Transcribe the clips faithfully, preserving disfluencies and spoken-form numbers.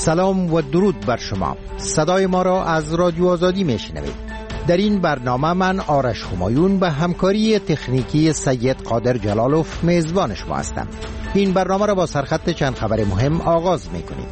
سلام و درود بر شما. صدای ما را از رادیو آزادی میشنوید. در این برنامه من آرش همایون به همکاری تکنیکی سید قادر جلالوف میزبان شما هستم. این برنامه را با سرخط چند خبر مهم آغاز میکنیم.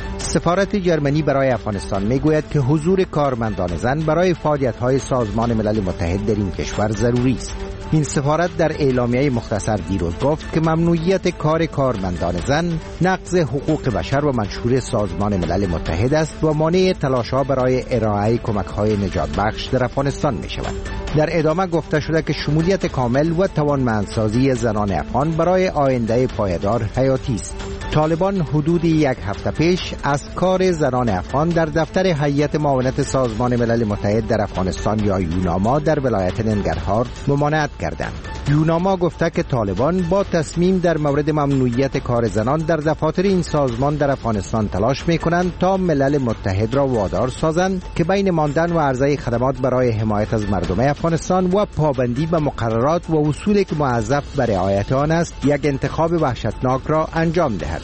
سفارت جرمنی برای افغانستان میگوید که حضور کارمندان زن برای فعالیت‌های سازمان ملل متحد در این کشور ضروری است. این سفارت در اعلامیه مختصر دیروز گفت که ممنوعیت کار کارمندان زن نقض حقوق بشر و منشور سازمان ملل متحد است و مانع تلاش‌ها برای ارائه کمک‌های نجات بخش در افغانستان می‌شود. در ادامه گفته شده که شمولیت کامل و توانمندسازی زنان افغان برای آینده پایدار حیاتی است. طالبان حدود یک هفته پیش از کار زنان افغان در دفتر هیئت معاونت سازمان ملل متحد در افغانستان یا یوناما در ولایت ننگرهار ممانعت کردند. یوناما گفته که طالبان با تصمیم در مورد ممنوعیت کار زنان در دفاتر این سازمان در افغانستان تلاش می‌کنند تا ملل متحد را وادار سازند که بین ماندن و عرضه خدمات برای حمایت از مردم افغانستان و پابندی به مقررات و اصولی که موظف بر رعایت آن است یک انتخاب وحشتناک را انجام دهد.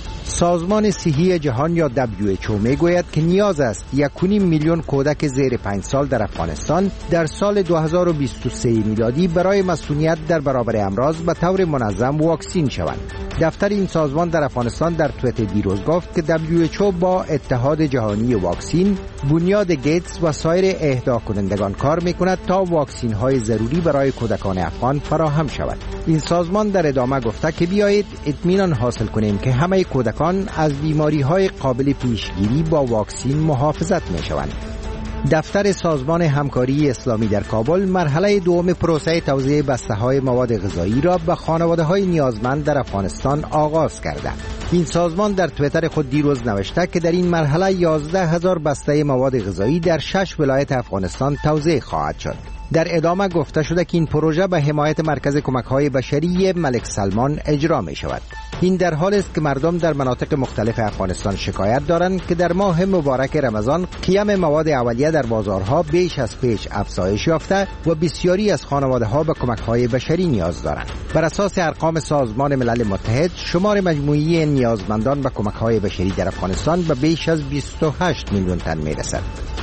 سازمان صحی جهان یا دبلیو اچ او میگوید که نیاز است یک و نیم میلیون کودک زیر پنج سال در افغانستان در سال دو هزار و بیست و سه میلادی برای مسئولیت در برابر امراض به طور منظم واکسین شوند. دفتر این سازمان در افغانستان در توییت دیروز گفت که دبلیو اچ او با اتحاد جهانی واکسین، بنیاد گیتس و سایر اهدا کنندگان کار میکند تا واکسین های ضروری برای کودکان افغان فراهم شود. این سازمان در ادامه گفته که بیایید اطمینان حاصل کنیم که همه کودکان از بیماری های قابل پیشگیری با واکسین محافظت می شوند. دفتر سازمان همکاری اسلامی در کابل مرحله دوم پروسه توزیع بسته‌های مواد غذایی را به خانواده‌های نیازمند در افغانستان آغاز کرده. این سازمان در توییتر خود دیروز نوشته که در این مرحله یازده هزار بسته مواد غذایی در شش ولایت افغانستان توزیع خواهد شد. در ادامه گفته شده که این پروژه به حمایت مرکز کمک‌های بشری ملک سلمان اجرا می شود. این در حال است که مردم در مناطق مختلف افغانستان شکایت دارند که در ماه مبارک رمضان قیام مواد اولیه در بازارها بیش از پیش افزایش یافته و بسیاری از خانواده‌ها به کمک‌های بشری نیاز دارند. بر اساس ارقام سازمان ملل متحد، شمار مجموعی نیازمندان به کمک‌های بشری در افغانستان به بیش از بیست و هشت میلیون تن می‌رسد.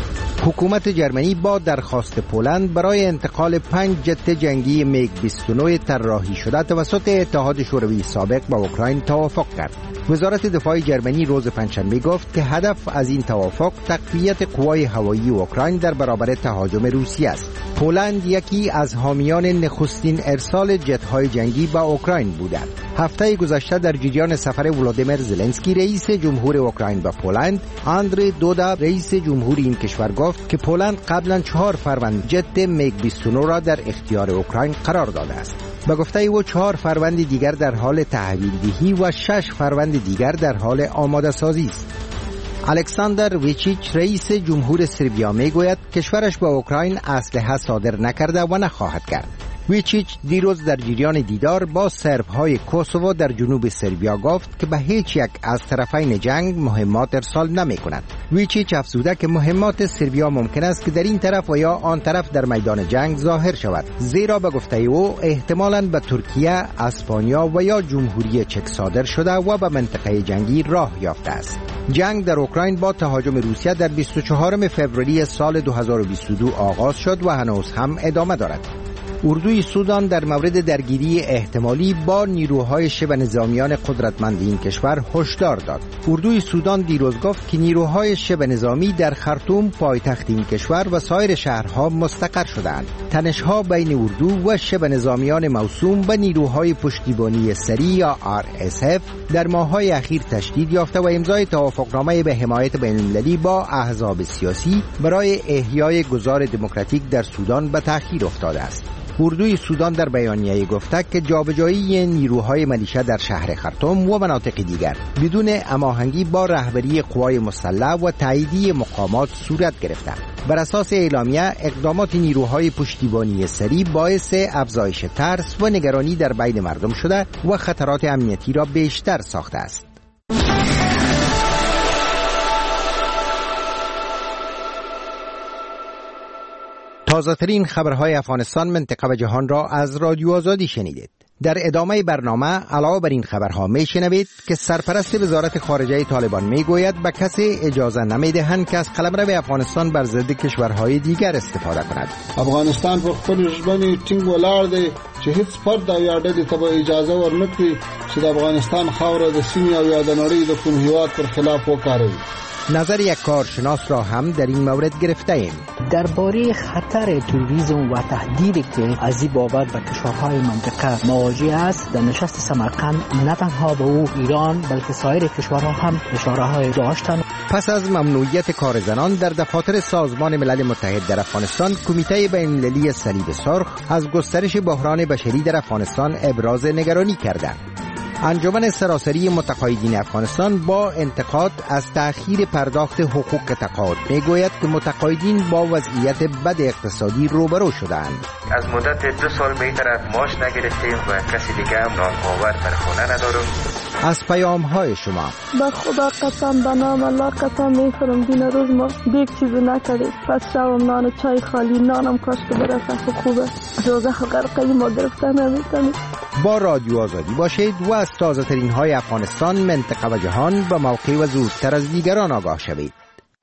حکومت جرمنی با درخواست پولند برای انتقال پنج جت جنگی میگ بیست و نه طراحی شده توسط اتحاد شوروی سابق با اوکراین توافق کرد. وزارت دفاع جرمنی روز پنجشنبه گفت که هدف از این توافق تقویت قوای هوایی اوکراین در برابر تهاجم روسیه است. پولند یکی از حامیان نخستین ارسال جت‌های جنگی به اوکراین بوده. هفته گذشته در جریان سفر ولادیمیر زلنسکی رئیس جمهور اوکراین به پولند، آندری دودا رئیس جمهور این کشور گفت که پولند قبلا چهار فروند جت میگ بیست و نه را در اختیار اوکراین قرار داده است. به گفته او چهار فروند دیگر در حال تحویل دهی و شش فروند دیگر در حال آماده سازی است. الکساندر ویچیچ رئیس جمهور سربیا میگوید کشورش به اوکراین اسلحه صادر نکرده و نخواهد کرد. ویچیچ دیروز در جریان دیدار با سرب‌های کوسوو در جنوب سربیا گفت که به هیچ یک از طرفین جنگ مهمات ارسال نمی‌کند. ویچیچ افزوده که مهمات سربیا ممکن است که در این طرف و یا آن طرف در میدان جنگ ظاهر شود، زیرا به گفته او احتمالاً به ترکیه، اسپانیا و یا جمهوری چک صادر شده و به منطقه جنگی راه یافته است. جنگ در اوکراین با تهاجم روسیه در بیست و چهارم فوریه سال دو هزار و بیست و دو آغاز شد و هنوز هم ادامه دارد. اردوی سودان در مورد درگیری احتمالی با نیروهای شبه نظامیان قدرتمند این کشور هشدار داد. اردوی سودان دیروز گفت که نیروهای شبه نظامی در خرطوم پایتخت این کشور و سایر شهرها مستقر شدند. تنش‌ها بین اردو و شبه نظامیان موسوم به نیروهای پشتیبانی سریع یا آر اس اف در ماه‌های اخیر تشدید یافته و امضای توافقنامه به حمایت بین‌المللی با احزاب سیاسی برای احیای گذار دموکراتیک در سودان به تأخیر افتاده است. اردوی سودان در بیانیه گفته که جابجایی نیروهای ملیشه در شهر خرطوم و مناطق دیگر بدون هماهنگی با رهبری قوای مسلح و تاییدی مقامات صورت گرفته. بر اساس اعلامیه اقدامات نیروهای پشتیبانی سریع باعث افزایش ترس و نگرانی در بین مردم شده و خطرات امنیتی را بیشتر ساخته است. تازه‌ترین خبرهای افغانستان، منطقه و جهان را از رادیو آزادی شنیدید. در ادامه برنامه علاوه بر این خبرها میشنوید که سرپرست وزارت خارجه طالبان میگوید به کسی اجازه نمیدهند که از قلمرو افغانستان بر ضد کشورهای دیگر استفاده کند. افغانستان په خپل ژبني ټینګ ولاړ دی چې هیڅ فرد او یا ډلې ته به اجازه ورنکړي چې د افغانستان خاوره د سیمې او یا د نړۍ د کوم هیواد پر خلاف وکاروي. نظر یک کارشناس را هم در این مورد گرفته ایم. درباره خطر تروریسم و تهدیدی که از این بابت به کشورهای منطقه مواجه است، در نشست سمرقند نه تنها به او ایران بلکه سایر کشورها هم اشاره‌های داشتند. پس از ممنوعیت کار زنان در دفاتر سازمان ملل متحد در افغانستان، کمیته بین‌المللی صلیب سرخ از گسترش بحران بشری در افغانستان ابراز نگرانی کرده. انجمن سراسری متقاعدین افغانستان با انتقاد از تأخیر پرداخت حقوق تقاعد میگوید که متقاعدین با وضعیت بد اقتصادی روبرو شدند. از مدت دو سال به این طرف معاش نگرفتیم و کسی دیگه هم نانآور در خونه ندارم. از پیام های شما: به خدا قسم، به نام الله قسم میخورم دین روز ما دیگه چیزی نکردیم، پس شام نان چای خالی نانم کاش که برسه خوبه، روزه غرقی ما گرفته نمیتونیم. با رادیو آزادی باشید و از تازه ترین های افغانستان، منطقه و جهان به موقع و زودتر از دیگران آگاه شوید.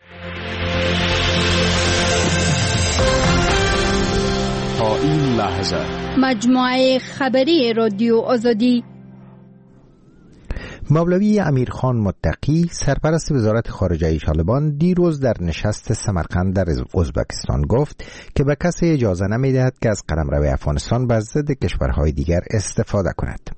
تا این لحظه مجموعه خبری رادیو آزادی. مولوی امیرخان متقی، سرپرست وزارت خارجه طالبان، دیروز در نشست سمرقند در ازبکستان گفت که به کسی اجازه نمی‌دهد که از قلمرو افغانستان بر ضد کشورهای دیگر استفاده کند.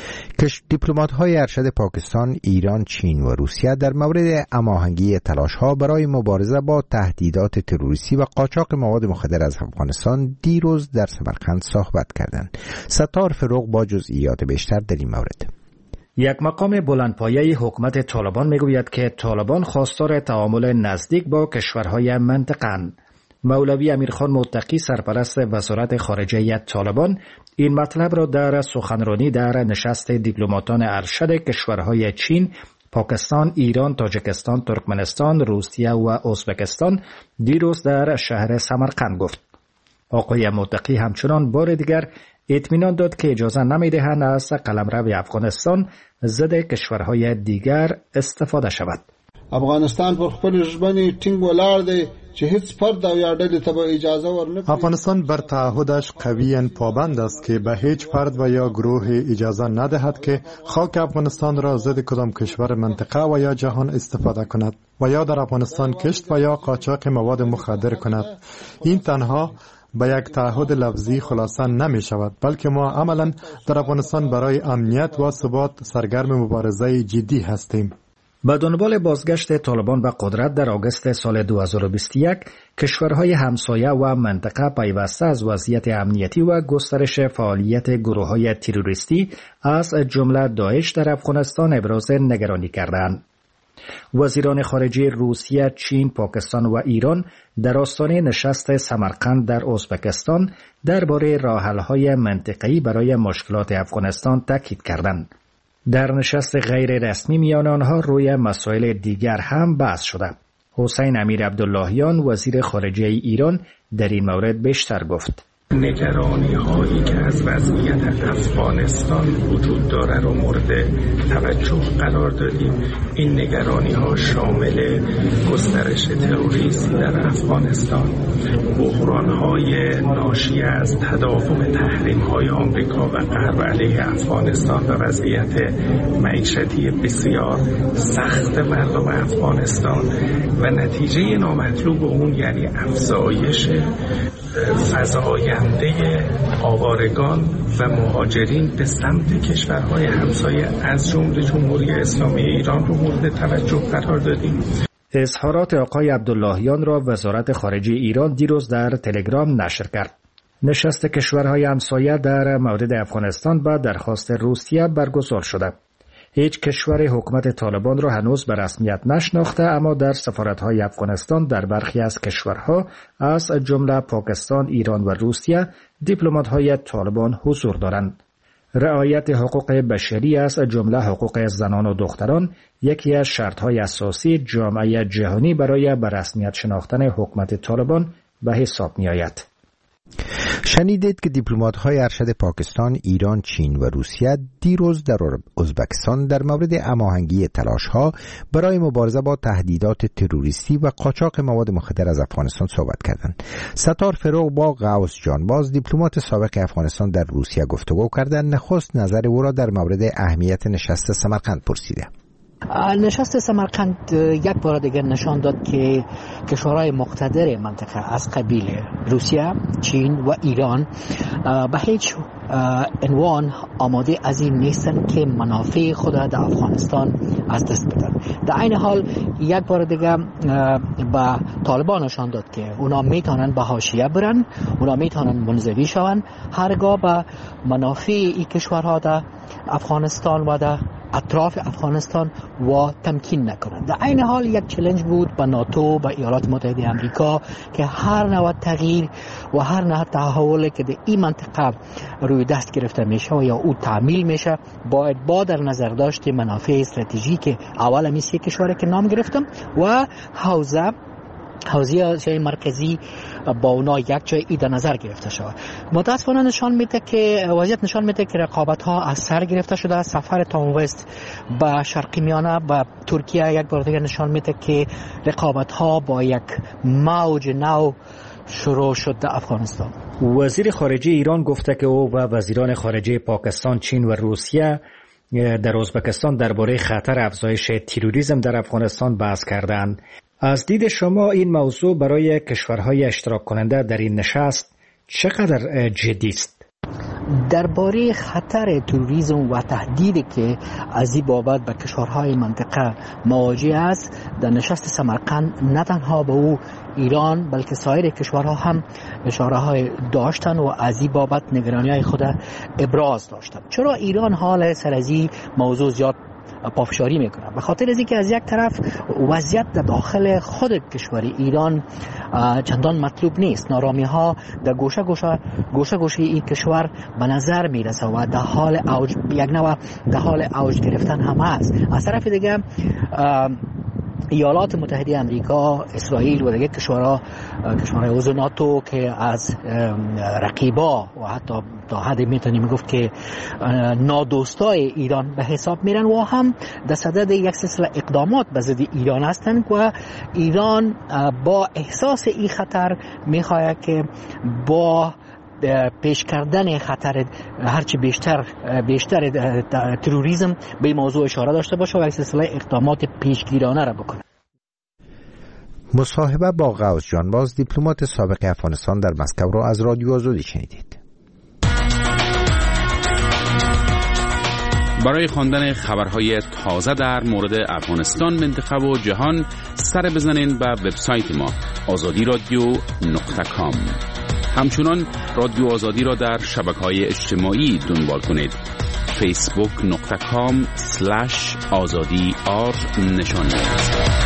کش دیپلمات‌های ارشد پاکستان، ایران، چین و روسیه در مورد هماهنگی تلاش‌ها برای مبارزه با تهدیدات تروریستی و قاچاق مواد مخدر از افغانستان دیروز در سمرقند صحبت کردند. ستار فروغ با جزئیات بیشتر در این مورد. یک مقام بلندپایه حکومت طالبان میگوید که طالبان خواستار تعامل نزدیک با کشورهای منطقه‌اند. مولوی امیرخان متقی، سرپرست وزارت خارجه طالبان، این مطلب را در سخنرانی در نشست دیپلماتان ارشد کشورهای چین، پاکستان، ایران، تاجیکستان، ترکمنستان، روسیه و ازبکستان دیروز در شهر سمرقند گفت. آقای متقی همچنان بار دیگر اطمینان داد که اجازه نمی‌دهند از قلمرو افغانستان ضد کشورهای دیگر استفاده شود. افغانستان پر خپل ژبني ټینګ ولاړ دی چې هیڅ فرد او یا ډلې ته به اجازه ورنکړي. افغانستان بر تعهدش قویاً پابند است که به هیچ فرد و یا گروه اجازه ندهد که خاک افغانستان را ضد کدام کشور منطقه و یا جهان استفاده کند و یا در افغانستان کشت و یا قاچاق مواد مخدر کند. این تنها به یک تعهد لفظی خلاصه نمی شود، بلکه ما عملاً در افغانستان برای امنیت و ثبات سرگرم مبارزه جدی هستیم. به دنبال بازگشت طالبان به قدرت در آگوست سال دو هزار و بیست و یک، کشورهای همسایه و منطقه پیوسته از وضعیت امنیتی و گسترش فعالیت گروه‌های تروریستی از جمله داعش در افغانستان ابراز نگرانی کردند. وزیران خارجه روسیه، چین، پاکستان و ایران در آستانه نشست سمرقند در ازبکستان درباره راه‌حل‌های منطقه‌ای برای مشکلات افغانستان تاکید کردند. در نشست غیر رسمی میان آنها روی مسائل دیگر هم بحث شده. حسین امیر عبداللهیان، وزیر خارجه ایران، در این مورد بیشتر گفت. نگرانی هایی که از وضعیت افغانستان وجود داره رو مورد توجه قرار دادیم. این نگرانی ها شامل گسترش تروریسم در افغانستان، بحران های ناشی از تداوم تحریم های آمریکا و غرب علیه افغانستان و وضعیت معیشتی بسیار سخت مردم افغانستان و نتیجه نامطلوب اون یعنی افزایش فزاینده آوارگان و مهاجرین به سمت کشورهای همسایه از جمله جمهوری اسلامی ایران رو مورد توجه قرار دادیم. اظهارات آقای عبداللهیان را وزارت خارجه ایران دیروز در تلگرام نشر کرد. نشست کشورهای همسایه در مورد افغانستان به درخواست روسیه برگزار شده. هیچ کشور حکومت طالبان را هنوز به رسمیت نشناخته، اما در سفارت‌های افغانستان در برخی از کشورها از جمله پاکستان، ایران و روسیه دیپلمات‌های طالبان حضور دارند. رعایت حقوق بشری از جمله حقوق زنان و دختران یکی از شرط‌های اساسی جامعه جهانی برای به رسمیت شناختن حکومت طالبان به حساب می‌آید. شنیدید که دیپلمات‌های ارشد پاکستان، ایران، چین و روسیه دیروز در ازبکستان در مورد هماهنگی تلاش‌ها برای مبارزه با تهدیدات تروریستی و قاچاق مواد مخدر از افغانستان صحبت کردند. ستار فروغ با غوث جانباز، دیپلمات سابق افغانستان در روسیه گفتگو کردند. نخست نظر او را در مورد اهمیت نشست سمرقند پرسیده. نشست سمرقند یک بار دیگر نشان داد که کشورهای مقتدر منطقه از قبیل روسیه، چین و ایران به هیچ عنوان آماده از این نیستند که منافع خود در افغانستان از دست بدن. در این حال یک بار دیگر به طالبان نشان داد که اونا میتونن به حاشیه برن، اونا میتونن منزوی شون، هرگاه به منافع این کشورها در افغانستان و در اطراف افغانستان و تمکین نکنند. در این حال یک چالش بود با ناتو، با ایالات متحده آمریکا که هر نوع تغییر و هر نوع تحولی که در این منطقه روی دست گرفته میشه و یا او تعمیل میشه باید با در نظر داشت منافع استراتژیک اول میشه کشوری که نام گرفتم و حوزه حوزه جای مرکزی با اونا یک جای ای در نظر گرفته شود. متاسفانه نشان میده که وضعیت نشان میده که رقابت ها از سر گرفته شده. سفر تام وست به شرقی میانه به ترکیه یک بار دیگر نشان میده که رقابت ها با یک موج نو شروع شد در افغانستان. وزیر خارجه ایران گفته که او و وزیران خارجه پاکستان، چین و روسیه در ازبکستان درباره خطر افزایش تروریسم در افغانستان بحث کردند. از دید شما این موضوع برای کشورهای اشتراک کننده در این نشست چقدر جدی است؟ درباره خطر تروریسم و تهدیدی که از این بابت به کشورهای منطقه مواجه است، در نشست سمرقند نه تنها به او ایران بلکه سایر کشورها هم اشاره‌های داشتن و از این بابت نگرانی‌های خود ابراز داشتن. چرا ایران حال سر از این موضوع زیاد پافشاری میکنه؟ به خاطر از اینکه از یک طرف وضعیت در داخل خود کشور ایران چندان مطلوب نیست، نارامی ها در گوشه گوشه گوشه گوشه این کشور به نظر میرسه و در حال اوج یک نوع در حال اوج گرفتن هم است. از طرف دیگه ایالات متحده آمریکا، اسرائیل و دیگر کشورها کشورهای عضو ناتو که از رقیبا و حتی تا حدی میتونیم گفت که نادوستای ایران به حساب میرن و هم در صدد یک سلسله اقدامات به ضد ایران هستند و ایران با احساس این خطر میخواهد که با پیش کردن خطر هرچی بیشتر بیشتر تروریسم به این موضوع اشاره داشته باشه و یک سلسله اقدامات پیشگیرانه را بکنه. مصاحبه با غوث جانباز، دیپلمات سابق افغانستان در مسکو را از رادیو آزادی شنیدید. برای خواندن خبرهای تازه در مورد افغانستان، منطقه و جهان سر بزنین به وبسایت ما آزادی رادیو نقطه کام. همچنان رادیو آزادی را در شبکه‌های اجتماعی دنبال کنید. فیسبوک نقطه کام سلش آزادی آر نشان دهید.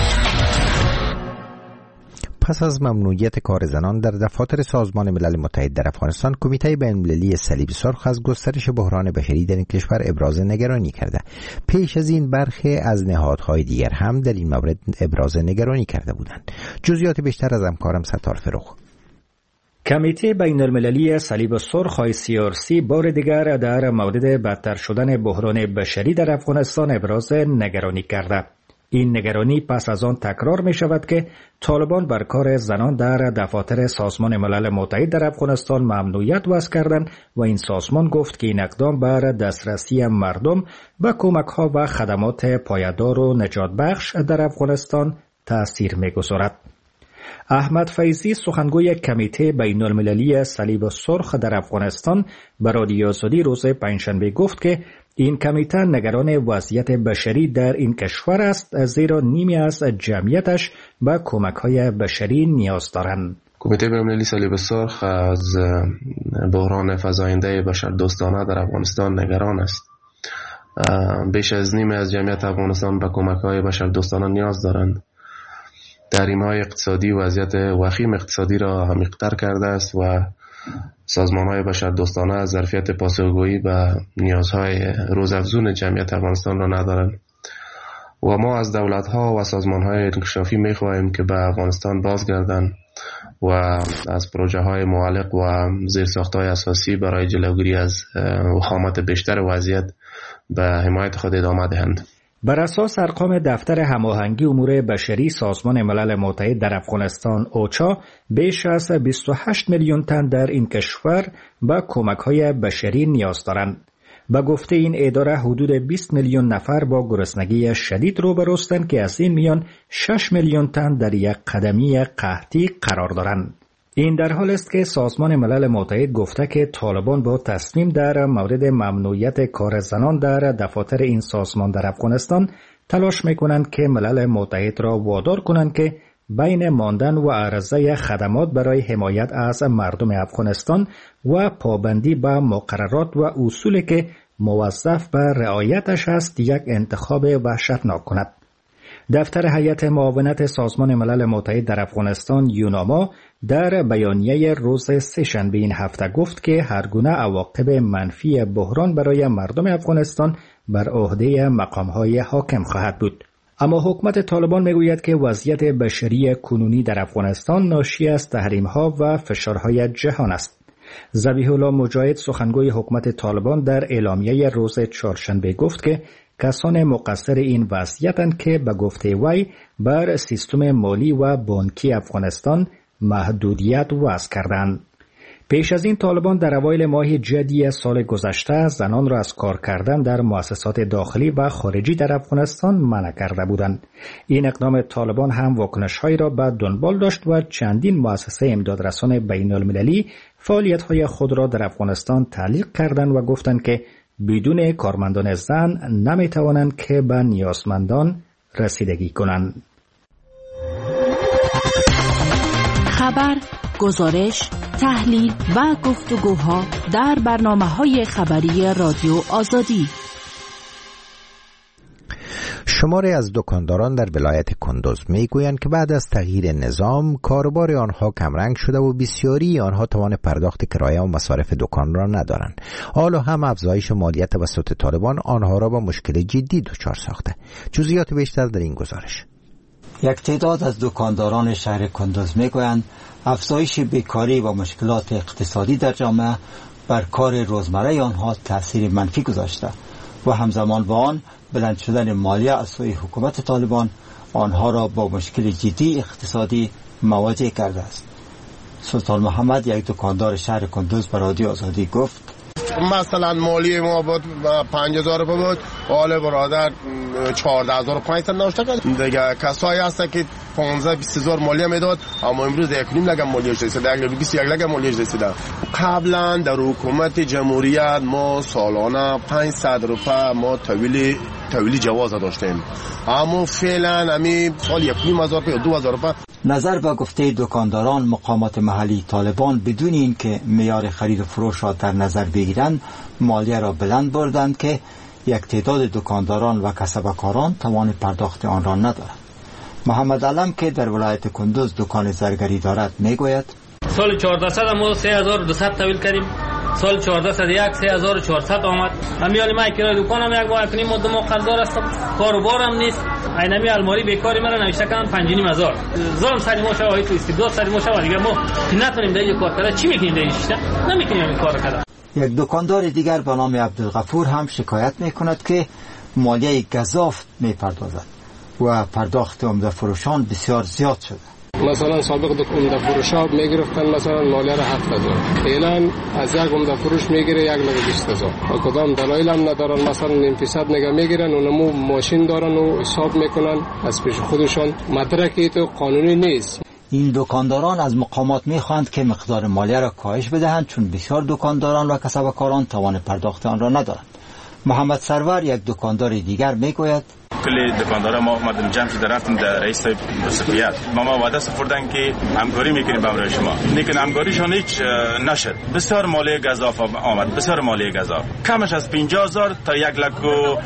پس از ممنوعیت کار زنان در دفاتر سازمان ملل متحد در افغانستان، کمیته بین‌المللی صلیب سرخ از گسترش بحران بشری در این کشور ابراز نگرانی کرده. پیش از این برخی از نهادهای دیگر هم در این مورد ابراز نگرانی کرده بودند. جزئیات بیشتر از همکارم ستار فروغ. کمیته بین‌المللی صلیب سرخ آی سی آر سی بار دیگر در مورد بدتر شدن بحران بشری در افغانستان ابراز نگرانی کرده. این نگرانی پس از آن تکرار می شود که طالبان بر کار زنان در دفاتر سازمان ملل متحد در افغانستان ممنوعیت وضع کردند و این سازمان گفت که این اقدام بر دسترسی مردم به کمک‌ها و خدمات پایدار و نجات بخش در افغانستان تأثیر می گذارد. احمد فیضی، سخنگوی کمیته بین‌المللی صلیب سرخ در افغانستان، به رادیو آزادی روز پنجشنبه گفت که این کمیته نگران وضعیت بشری در این کشور است، زیرا نیمی از جمعیتش به کمک‌های بشری نیاز دارند. کمیته بین‌المللی صلیب سرخ از بحران فزاینده بشردوستانه در افغانستان نگران است. بیش از نیمی از جمعیت افغانستان به کمک‌های بشردوستانه نیاز دارند. تحریم‌های اقتصادی وضعیت وخیم اقتصادی را عمیق‌تر کرده است و سازمان‌های بشردوستانه از ظرفیت پاسخگویی به نیازهای روزافزون جمعیت افغانستان را ندارند و ما از دولت‌ها و سازمان‌های انکشافی می‌خواهیم که به افغانستان بازگردند و از پروژه های معلق و زیرساخت های اساسی برای جلوگیری از وخامت بیشتر وضعیت به حمایت خود ادامه دهند. بر اساس ارقام دفتر هماهنگی امور بشری سازمان ملل متحد در افغانستان اوچا، بیش از بیست و هشت میلیون تن در این کشور به کمک‌های بشری نیاز دارند. به گفته این اداره حدود بیست میلیون نفر با گرسنگی شدید روبروستند که از این میان شش میلیون تن در یک قدمی قحطی قرار دارند. این در حال است که سازمان ملل متحد گفته که طالبان با تصمیم در مورد ممنوعیت کار زنان در دفاتر این سازمان در افغانستان تلاش میکنند که ملل متحد را وادار کنند که بین ماندن و عرضه خدمات برای حمایت از مردم افغانستان و پابندی به مقررات و اصولی که موظف به رعایتش است یک انتخاب وحشتناک کند. دفتر هیئت معاونت سازمان ملل متحد در افغانستان یوناما در بیانیه روز سه‌شنبه این هفته گفت که هرگونه عواقب منفی بحران برای مردم افغانستان بر عهده مقام‌های حاکم خواهد بود. اما حکومت طالبان میگوید که وضعیت بشری کنونی در افغانستان ناشی از تحریم‌ها و فشارهای جهان است. ذبیح الله مجاهد سخنگوی حکومت طالبان در اعلامیه روز چهارشنبه گفت که کسان مقصر این وضعیتند که به گفته وی بر سیستم مالی و بانکی افغانستان محدودیت وضع کردند. پیش از این طالبان در اوایل ماه جدی سال گذشته زنان را از کار کردن در مؤسسات داخلی و خارجی در افغانستان منع کرده بودند. این اقدام طالبان هم واکنش‌هایی را به دنبال داشت و چندین مؤسسه امدادرسان بین‌المللی فعالیت‌های خود را در افغانستان تعلیق کردند و گفتند که بدون کارمندان زن نمی‌توانند که به نیازمندان رسیدگی کنند. خبر، گزارش، تحلیل و گفتگوها در برنامه‌های خبری رادیو آزادی. شماری از دکانداران در ولایت کندوز میگویند که بعد از تغییر نظام کاروبار آنها کمرنگ شده و بسیاری آنها توان پرداخت کرایه و مصارف دکان را ندارند. حالا هم افزایش مالیات توسط طالبان آنها را با مشکل جدی دچار ساخته. جزئیات بیشتر در این گزارش. یک تعداد از دکانداران شهر کندوز میگویند افزایش بیکاری و مشکلات اقتصادی در جامعه بر کار روزمره آنها تأثیر منفی گذاشته و همزمان با آن بلند شدن مالیه از سوی حکومت طالبان آنها را با مشکل جدی اقتصادی مواجه کرده است. سلطان محمد، یک دکاندار شهر کندوز، به رادیو آزادی گفت مثلا مالی ما بود پنج هزار روپیه بود، حال برادر چهارده هزار و پانصد نوشته کرد. دیگه کسایی هست که پانزده بیست هزار مالیه میداد، اما امروز یک نیم لگم مالیهش رسیده، یک بیست یک لگم مالیهش رسیده. قبلا در حکومت جمهوریت ما سالانه پانصد روپیه ما طویل طویل جواز داشتیم، اما فعلا همین سال یک نیم هزار روپیه دو هزار روپیه. نظر به گفته دکانداران، مقامات محلی طالبان بدون اینکه معیار خرید و فروش را در نظر بگیرند مالیه را بلند بردند که یک تعداد دکانداران و کسبکاران توان پرداخت آن را ندارند. محمد علم که در ولایت کندوز دکان زرگری دارد میگوید سال چهارده صد ما سه هزار و دویست طویل کردیم، سال چهارده صد یک سه هزار و چهارصد آمد. امیالی ما کرای دکانم یک بار کنیم مدت ما قرضدار هستم، کاروبارم نیست. اینمی الماری بیکاری مرا نوشته کردن پنج و نیم هزار. ظلم سری ما شوی تو استبداد سری ما شوی دیگه ما نتونیم دیگه کار کنیم. چی میکنیم دیگه؟ نمیکنیم این کارو کنیم. یک دکاندار دیگر به نام عبدالغفور هم شکایت میکند که مالیه گزاف میپردازد و پرداخت عمده فروشان بسیار زیاد شده. مثلا سابق عمده فروشا میگرفتن مثلا مالیه را هفت هزار، الان از یک عمده فروش میگیره یک لغ بیست هزار. کدام دلایل هم ندارن، مثلا نیم فیصد نگه میگیرن، اونمو ماشین دارن و حساب میکنن از پیش خودشان. مدرکی تو قانونی نیست. این دکانداران از مقامات میخواهند که مقدار مالیه را کاهش بدهند، چون بسیار دکانداران و کسبکاران توان پرداخت آن را ندارند. محمد سرور، یک دکاندار دیگر، میگوید کلی دکاندارا ما اومدیم جمع شده رفتیم در رئیس مسئولیت ما ما وعده سپردن که همکاری میکنیم با شما، لیکن همکاریشون هیچ نشد. بسیار مالیه گزاف آمد، بسیار مالیه گزاف، کمش از پنجاه هزار تا یک لک و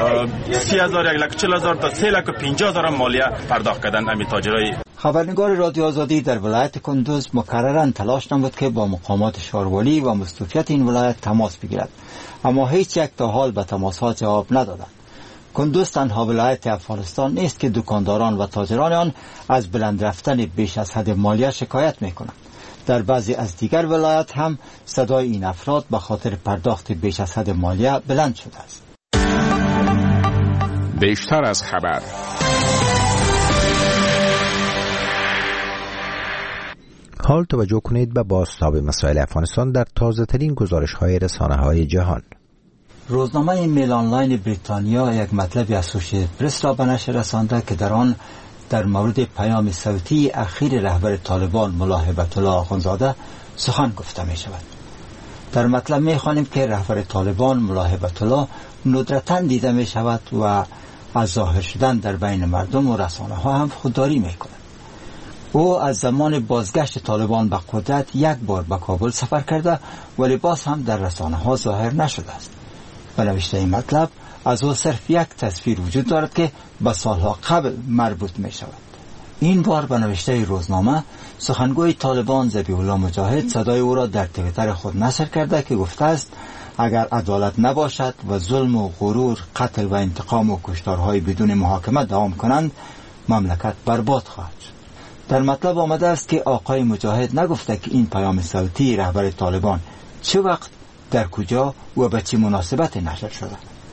سی هزار، یک لک چهل هزار تا سه لک و پنجاه هزار مالیه پرداخت کردن امی تاجرای. خبرنگار رادیو آزادی در ولایت کندوز مکرراً تلاش نمود که با مقامات شهرولی و مستوفیت این ولایت تماس بگیرد، اما هیچ یک تا حال به تماس‌ها جواب ندادند. کندوز تنها ولایت افغانستان نیست که دکانداران و تاجران آن از بلند رفتن بیش از حد مالیه شکایت میکنند. در بعضی از دیگر ولایات هم صدای این افراد به خاطر پرداخت بیش از حد مالیه بلند شده است. بیشتر از خبر. حال توجه کنید به بازتاب مسائل افغانستان در تازه ترین گزارش های رسانه های جهان. روزنامه میل آنلاین بریتانیا یک مطلب اسوسییتد پرس را به نشر رسانده که در آن در مورد پیام صوتی اخیر رهبر طالبان ملا هیبت الله آخوندزاده سخن گفته می شود. در مطلب می خوانیم که رهبر طالبان ملا هیبت الله ندرتاً دیده می شود و از ظاهر شدن در بین مردم و رسانه ها هم خودداری می کند. او از زمان بازگشت طالبان به قدرت یک بار به کابل سفر کرده ولی باز هم در رسانه ها ظاهر نشده است. به نوشته این مطلب از او صرف یک تصویر وجود دارد که به سالها قبل مربوط می شود. این بار به نوشته روزنامه سخنگوی طالبان ذبیح الله مجاهد صدای او را در توییتر خود نشر کرده که گفته است اگر عدالت نباشد و ظلم و غرور، قتل و انتقام و کشتارهای بدون محاکمه دوام کنند مملکت برباد خواهد شد. در مطلب آمده است که آقای مجاهد نگفته که این پیام صوتی رهبر طالبان چه وقت، در کجا و به چه مناسبت نشر شده.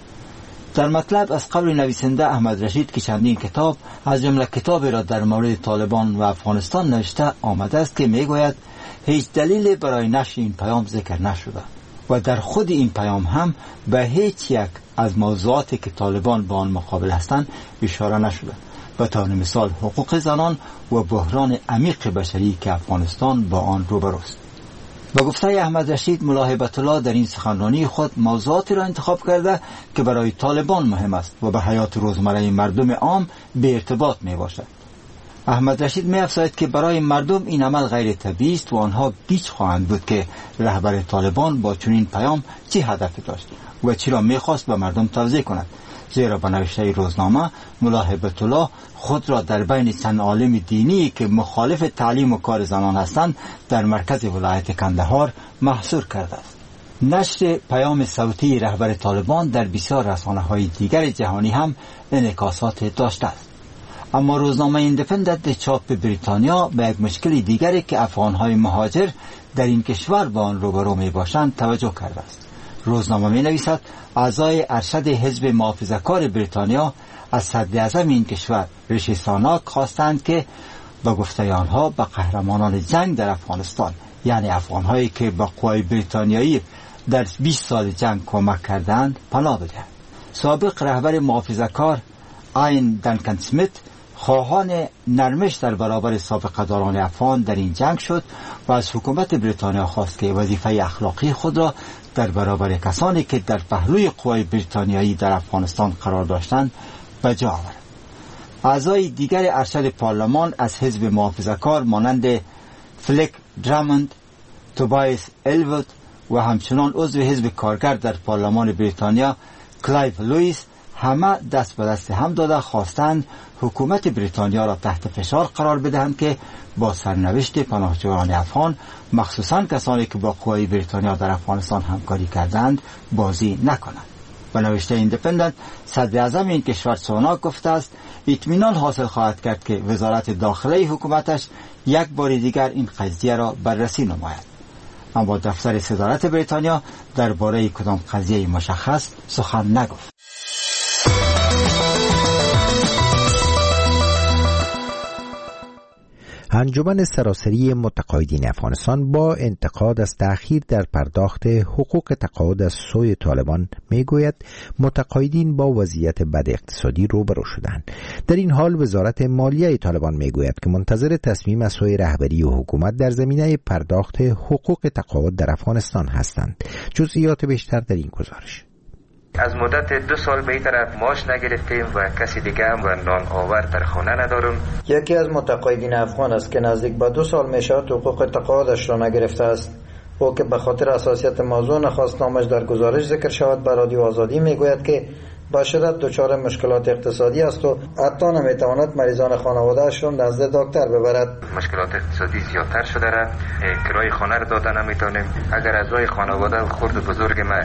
در مطلب از قول نویسنده احمد رشید که چندین کتاب از جمله کتابی را در مورد طالبان و افغانستان نوشته آمده است که میگوید هیچ دلیل برای نشر این پیام ذکر نشده و در خود این پیام هم به هیچ یک از موضوعاتی که طالبان با آن مقابل هستند اشاره نشده، به طور مثال حقوق زنان و بحران عمیق بشری که افغانستان با آن روبروست. با گفته احمد رشید ملا هیبت الله در این سخنرانی خود موضوعاتی را انتخاب کرده که برای طالبان مهم است و به حیات روزمره مردم عام به ارتباط می باشد. احمد رشید می افزاید که برای مردم این عمل غیر طبیعی است و آنها گیج خواهند بود که رهبر طالبان با چنین پیام چه هدفی داشت و چرا می خواست به مردم توضیح کند، زیرا به نوشته روزنامه ملا هیبت الله خود را در بین چند عالم دینی که مخالف تعلیم و کار زنان هستند در مرکز ولایت کندهار محصور کرده است. نشر پیام صوتی رهبر طالبان در بسیار رسانه‌های دیگر جهانی هم انعکاسات داشته است. اما روزنامه ایندیپندنت چاپ بریتانیا به یک مشکل دیگری که افغان‌های مهاجر در این کشور با آن روبرو می‌باشند توجه کرده است. روزنامه می نویسد اعضای ارشد حزب محافظه‌کار بریتانیا از صدر اعظم این کشور ریشی ساناک خواستند که با گفته آنها به قهرمانان جنگ در افغانستان، یعنی افغانهایی که با قوای بریتانیایی در بیست سال جنگ کمک کردند، پناه بدهند. سابق رهبر محافظه‌کار آین دانکن سمیت خواهان نرمش در برابر سابقه‌داران افغان در این جنگ شد و از حکومت بریتانیا خواست که وظیفه اخلاقی خود را در برابر کسانی که در پهلوی قوای بریتانیایی در افغانستان قرار داشتند به جا آورد. اعضای دیگر ارشد پارلمان از حزب محافظه‌کار مانند فلک دراموند، توبایس الوود و همچنان عضو حزب کارگر در پارلمان بریتانیا کلایو لوئیس همه دست به دست هم داده خواستند حکومت بریتانیا را تحت فشار قرار بدهند که با سرنوشت پناهجویان افغان، مخصوصاً کسانی که با قوای بریتانیا در افغانستان همکاری کردند، بازی نکنند. به نوشته ایندیپندنت صدر اعظم این کشور سوناک گفته است اطمینان حاصل خواهد کرد که وزارت داخلی حکومتش یک بار دیگر این قضیه را بررسی نماید. اما دفتر صدارت بریتانیا درباره کدام قضیه مشخص سخن نگفت. انجمن سراسری متقاعدین افغانستان با انتقاد از تأخیر در پرداخت حقوق تقاعد از سوی طالبان میگوید متقاعدین با وضعیت بد اقتصادی روبرو شدند. در این حال وزارت مالیه طالبان میگوید که منتظر تصمیم از سوی رهبری و حکومت در زمینه پرداخت حقوق تقاعد در افغانستان هستند. جزئیات بیشتر در این گزارش. از مدت دو سال به این طرف معاش نگرفتیم و کسی دیگه هم و نان آور در خانه ندارم. یکی از متقاعدین افغان است که نزدیک به دو سال میشه حقوق تقاعدش را نگرفته است. او که به خاطر حساسیت موضوع نخواست نامش در گزارش ذکر شود به رادیو آزادی میگوید که به شدت دچار مشکلات اقتصادی است و حتی نمیتواند مریضان خانواده‌اش را نزد دکتر ببرد. مشکلات اقتصادی زیادتر شده را، کرای خانه را داده نمیتونیم. اگر اعضای خانواده خرد و بزرگ ما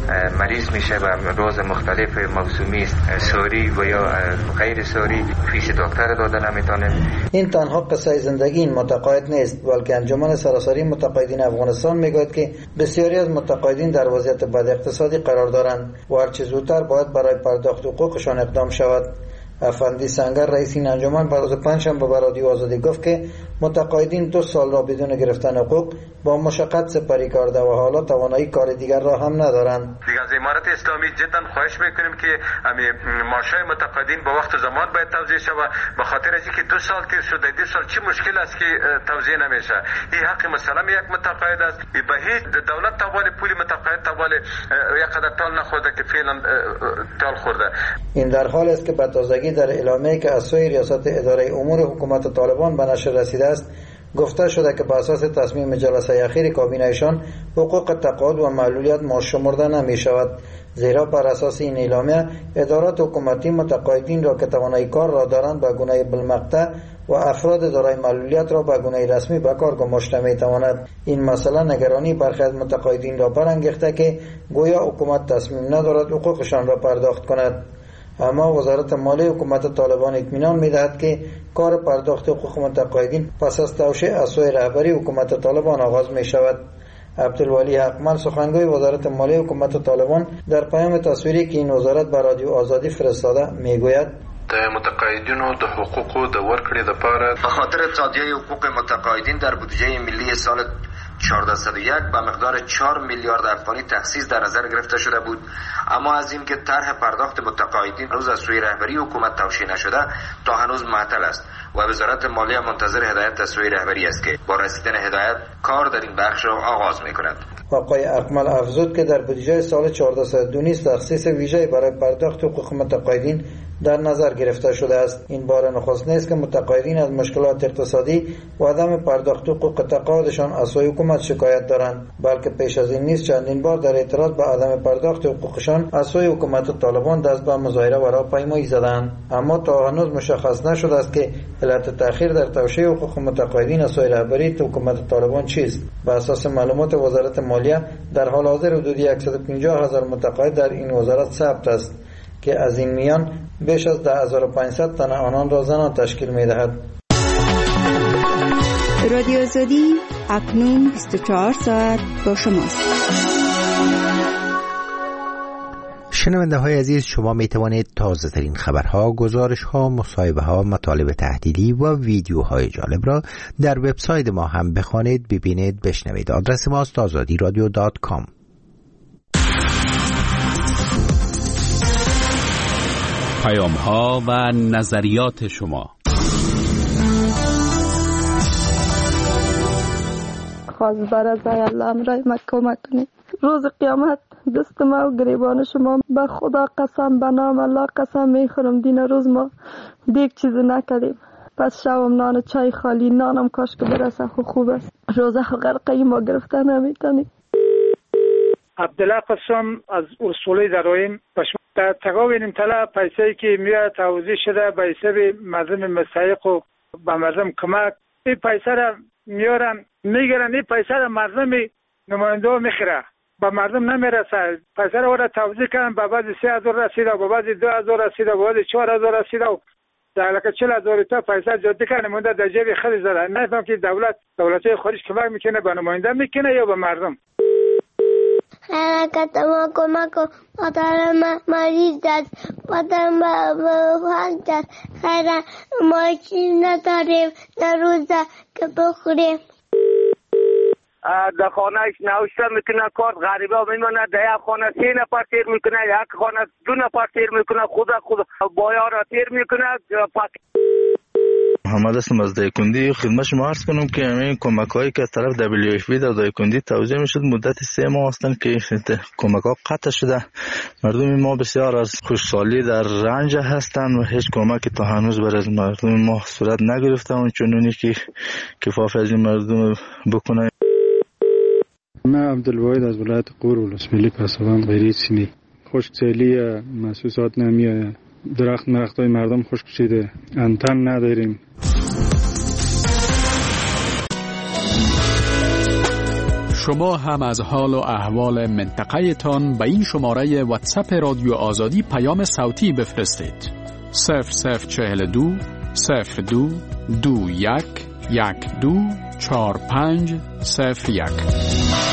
مریض میشه و امراض مختلف موسومی ساری و یا غیر ساری، فیش دکتر داده نمیتونیم. این تنها قصه زندگی این متقاعد نیست، بلکه انجمن سراسری متقاعدین افغانستان میگوید که بسیاری از متقاعدین در وضعیت بد اقتصادی قرار دارند و هر چه زودتر باید برای پرداخت حقوقشان اقدام شود. افندی سنگر رئیس این انجمن بر روز پنجشنبه به رادیو آزادی گفت که متقاعدین دو سال را بدون گرفتن حقوق با مشقت سپری کرده و حالا توانایی کار دیگر را هم ندارند. دیگه از امارت اسلامی جدا خواهش میکنیم که همین معاشای متقاعدین با وقت زمان باید توزیع شود، به خاطر از اینکه دو سال تیر شده، دو سال چه مشکل است که توزیع نمیشه. این حق مثلا یک متقاعد است، به هیچ دولت توال پول متقاعد توال یک قدر تال نخورده که فعلا تال خورده. این در حال است که به تازگی در اعلامیه‌ای که از سوی ریاست اداره امور حکومت طالبان به نشر رسیده است گفته شده که بر اساس تصمیم جلسه اخیر کابینه‌شان حقوق تقاعد و معلولیت معاش شمرده نمی شود، زیرا بر اساس این اعلامیه ادارات حکومتی متقاعدین را که توانایی کار را دارند به گونه بالمقطع و افراد دارای معلولیت را به گونه رسمی به کار گماشته می تواند. این مسئله نگرانی برخی از متقاعدین را برانگیخته که گویا حکومت تصمیم ندارد حقوقشان را پرداخت کند. اما وزارت مالی حکومت طالبان اطمینان می‌دهد که کار پرداخت حقوق متقاعدین پس از توشیح از سوی رهبری حکومت طالبان آغاز می شود. عبدالولی حقمل سخنگوی وزارت مالی حکومت طالبان در پیام تصویری که این وزارت به رادیو آزادی فرستاده میگوید د متقاعدینو د حقوقو د ورکړې لپاره به خاطر تادیه حقوق متقاعدین در بودجه ملی سال چهارده صد و یک به مقدار چهار میلیارد افغانی تخصیص در نظر گرفته شده بود، اما از این که طرح پرداخت متقاعدین روز از سوی رهبری حکومت توشیح نشده تا هنوز معطل است و وزارت مالیه منتظر هدایت از سوی رهبری است که با رسیدن هدایت کار در این بخش را آغاز می‌کند. آقای اکمل افزود که در بودجه سال چهارده صد و دو نیز تخصیص ویژه‌ای برای پرداخت حقوق متقاعدین در نظر گرفته شده است. این بار نخست نیست که متقاعدین از مشکلات اقتصادی و عدم پرداخت حقوق تقاعدشان از سوی حکومت شکایت دارند، بلکه پیش از این نیز چندین بار در اعتراض به عدم پرداخت حقوقشان از سوی حکومت طالبان دست به مظاهره و راهپیمایی زدند. اما تا هنوز مشخص نشده است که علت تأخیر در توشیح حقوق متقاعدین از سوی رهبری حکومت طالبان چیست. به اساس معلومات وزارت مالیه در حال حاضر حدود صد و پنجاه هزار متقاعد در این وزارت ثبت است که از این میان بیش از ده هزار و پانصد تن آنان را زنان تشکیل می‌دهد. رادیو آزادی اکنون بیست و چهار ساعت با شماست. شنونده های عزیز، شما می توانید تازه ترین خبرها، گزارش ها، مصاحبه ها، مطالب تحلیلی و ویدیوهای جالب را در وبسایت ما هم بخوانید، ببینید، بشنوید. آدرس ماست آزادی رادیو دات کام. پیام ها و نظریات شما. خواست برای الله امرای ما کمک کنید. روز قیامت دست ما و گریبان شما به خدا قسم، به نام الله قسم میخورم دین روز ما دیگ چیز نکردیم. پس شوم نان و چای خالی، نانم کاش که برسه خو خوب است. روزه خو غرقه ما گرفتن نمیتونیم. عبدالله قسم از اصولی درایم در تقاوین امتلا پیسایی که میاد توضیح شده به حساب مردم مستحق و به مردم کمک، این پیسه را میارن میگیرن، این پیسه را مردم نماینده ها میخیره، به مردم نمیرسه. پیسه را وارد توضیح کردن، به بعضی سه هزار رسیده، به بعضی دو هزار رسیده، به بعضی چهار هزار رسیده و در لکه چل هزار تا پیسه جاده کنه مونده در جیب خیلی زده. نفهم که دولت دولتهای خارج کمک میکنه به نماینده میکنه یا به مردم. حرکت ما کمک و مادر مریض است، مادر بفهمد است، خیلی ما چیز نداریم در روزه که بخوریم. در خانه نوشته میکنه کارت غریبه میمونه، در یک خانه سه نفر تیر میکنه، یک خانه دو نفر تیر میکنه، خود خود بایا را تیر میکنه. محمد هستم از دایکندی. خدمت شما عرض کنم که همین کمک هایی که از طرف دبلیو اف پی در دایکندی توزیع میشد مدت سه ماه هستند که کمک ها قطع شده. مردم ما بسیار از خوشحالی در رنج هستند و هیچ کمکی تا هنوز برای مردم ما صورت نگرفته و چنونی که کفاف از این مردم بکنه. من عبدالواحد از ولایت قور ولسوالی پسابان غیری سینی. خشکسالی محسوسات نمیه. درخت مرختای مردم خشک شده، انتن نداریم. شما هم از حال و احوال منطقه تان به این شماره واتساپ رادیو آزادی پیام صوتی بفرستید. صفر صفر چهل دو صفر دو دو یک یک دو چهار پنج صفر یک.